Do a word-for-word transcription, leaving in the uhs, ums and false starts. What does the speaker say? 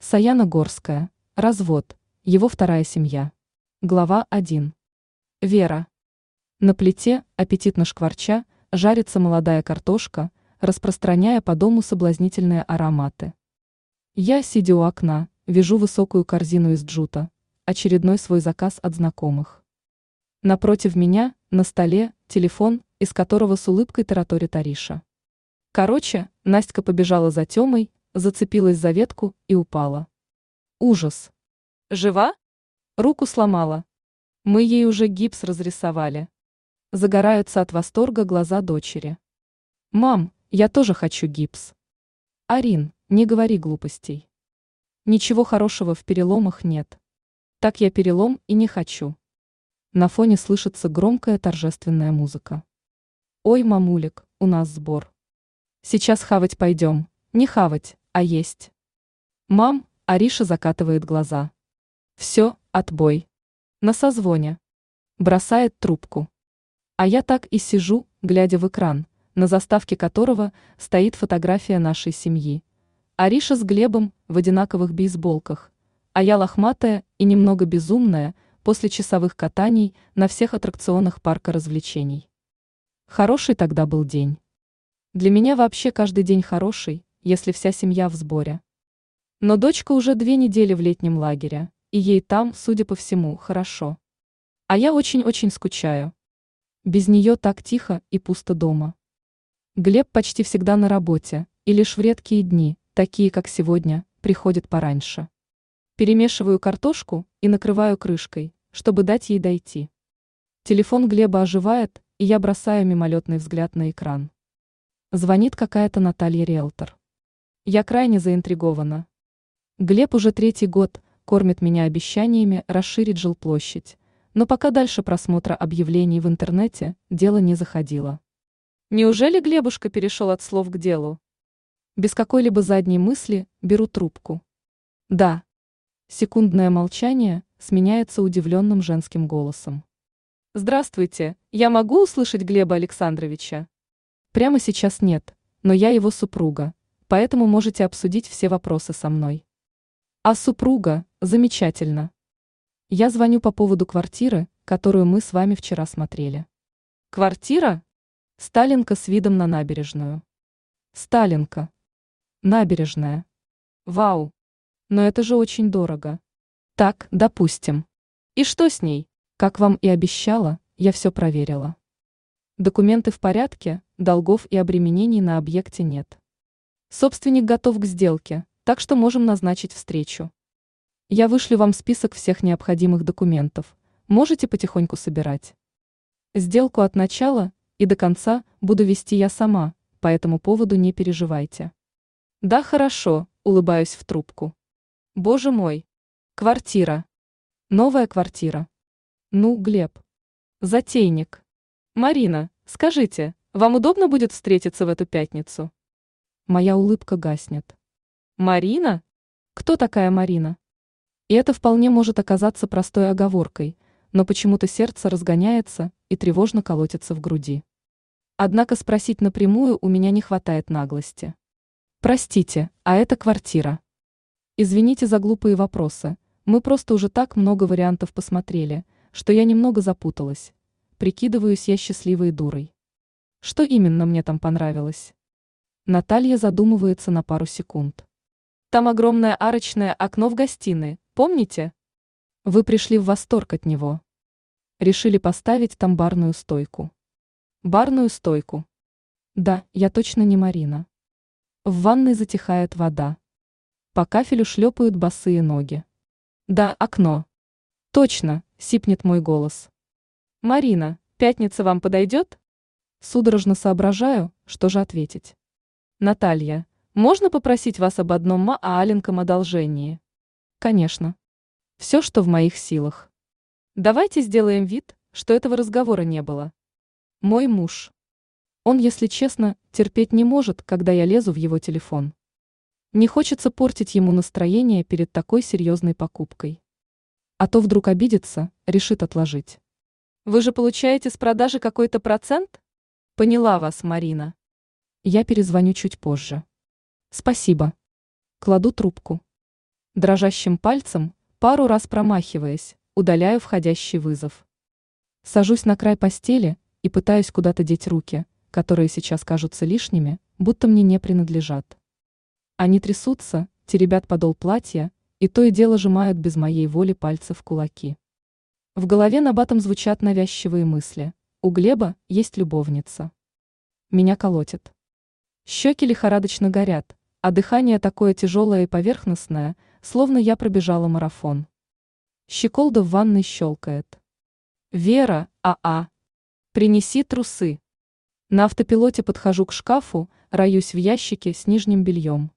Саяна Горская. Развод. Его вторая семья. Глава один. Вера. На плите, аппетитно шкварча, жарится молодая картошка, распространяя по дому соблазнительные ароматы. Я, сидя у окна, вижу высокую корзину из джута, очередной свой заказ от знакомых. Напротив меня, на столе, телефон, из которого с улыбкой тараторит Ариша. Короче, Настя побежала за Тёмой, зацепилась за ветку и упала. Ужас. Жива? Руку сломала. Мы ей уже гипс разрисовали. Загораются от восторга глаза дочери. Мам, я тоже хочу гипс. Арин, не говори глупостей. Ничего хорошего в переломах нет. Так я перелом и не хочу. На фоне слышится громкая торжественная музыка. Ой, мамулик, у нас сбор. Сейчас хавать пойдем. Не хавать, а есть. Мам, Ариша закатывает глаза. Все, отбой. На созвоне. Бросает трубку. А я так и сижу, глядя в экран, на заставке которого стоит фотография нашей семьи. Ариша с Глебом в одинаковых бейсболках, а я лохматая и немного безумная после часовых катаний на всех аттракционах парка развлечений. Хороший тогда был день. Для меня вообще каждый день хороший, если вся семья в сборе. Но дочка уже две недели в летнем лагере, и ей там, судя по всему, хорошо. А я очень-очень скучаю. Без нее так тихо и пусто дома. Глеб почти всегда на работе, и лишь в редкие дни, такие как сегодня, приходит пораньше. Перемешиваю картошку и накрываю крышкой, чтобы дать ей дойти. Телефон Глеба оживает, и я бросаю мимолетный взгляд на экран. Звонит какая-то Наталья риэлтор. Я крайне заинтригована. Глеб уже третий год кормит меня обещаниями расширить жилплощадь, но пока дальше просмотра объявлений в интернете дело не заходило. Неужели Глебушка перешел от слов к делу? Без какой-либо задней мысли беру трубку. Да. Секундное молчание сменяется удивленным женским голосом. Здравствуйте, я могу услышать Глеба Александровича? Прямо сейчас нет, но я его супруга, поэтому можете обсудить все вопросы со мной. А супруга, замечательно. Я звоню по поводу квартиры, которую мы с вами вчера смотрели. Квартира? Сталинка с видом на набережную. Сталинка. Набережная. Вау. Но это же очень дорого. Так, допустим. И что с ней? Как вам и обещала, я все проверила. Документы в порядке, долгов и обременений на объекте нет. Собственник готов к сделке, так что можем назначить встречу. Я вышлю вам список всех необходимых документов, можете потихоньку собирать. Сделку от начала и до конца буду вести я сама, по этому поводу не переживайте. Да, хорошо, улыбаюсь в трубку. Боже мой. Квартира. Новая квартира. Ну, Глеб. Затейник. Марина, скажите, вам удобно будет встретиться в эту пятницу? Моя улыбка гаснет. Марина? Кто такая Марина? И это вполне может оказаться простой оговоркой, но почему-то сердце разгоняется и тревожно колотится в груди. Однако спросить напрямую у меня не хватает наглости. Простите, а это квартира? Извините за глупые вопросы, мы просто уже так много вариантов посмотрели, что я немного запуталась. Прикидываюсь я счастливой дурой. Что именно мне там понравилось? Наталья задумывается на пару секунд. Там огромное арочное окно в гостиной, помните? Вы пришли в восторг от него. Решили поставить там барную стойку. Барную стойку. Да, я точно не Марина. В ванной затихает вода. По кафелю шлепают босые ноги. Да, окно. Точно, сипнет мой голос. Марина, пятница вам подойдет? Судорожно соображаю, что же ответить. Наталья, можно попросить вас об одном маленьком одолжении? Конечно. Все, что в моих силах. Давайте сделаем вид, что этого разговора не было. Мой муж. Он, если честно, терпеть не может, когда я лезу в его телефон. Не хочется портить ему настроение перед такой серьезной покупкой. А то вдруг обидится, решит отложить. Вы же получаете с продажи какой-то процент? Поняла вас, Марина. Я перезвоню чуть позже. Спасибо. Кладу трубку. Дрожащим пальцем, пару раз промахиваясь, удаляю входящий вызов. Сажусь на край постели и пытаюсь куда-то деть руки, которые сейчас кажутся лишними, будто мне не принадлежат. Они трясутся, теребят подол платья, и то и дело сжимают без моей воли пальцы в кулаки. В голове набатом звучат навязчивые мысли. У Глеба есть любовница. Меня колотит. Щеки лихорадочно горят, а дыхание такое тяжелое и поверхностное, словно я пробежала марафон. Щеколда в ванной щелкает. «Вера, а-а! Принеси трусы!» На автопилоте подхожу к шкафу, роюсь в ящике с нижним бельем.